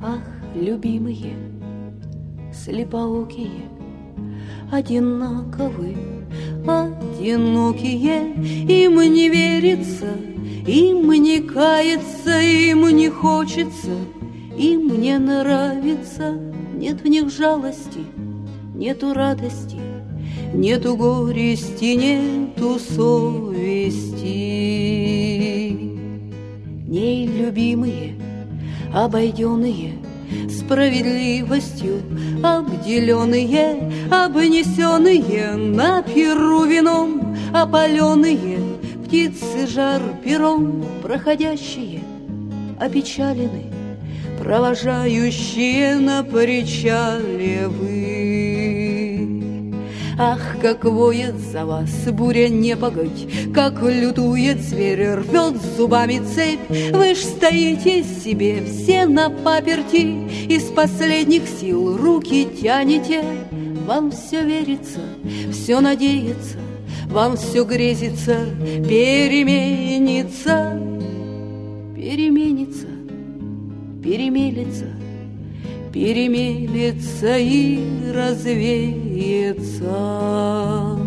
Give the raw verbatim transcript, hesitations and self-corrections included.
Ах, любимые, слепоокие, одинаковы, одинокие. Им не верится, им не кается, им не хочется, им не нравится. Нет в них жалости, нету радости, нету горести, нету совести. Ней любимые, обойденные, справедливостью обделенные, обнесенные на пиру вином, опаленные, птицы жар пером проходящие, опечалены, провожающие на причале вы. Ах, как воет за вас буря непогодь, как лютует зверь, рвет зубами цепь. Вы ж стоите себе все на паперти, из последних сил руки тянете. Вам все верится, все надеется, вам все грезится, переменится, переменится, перемелется, перемелется и развеется.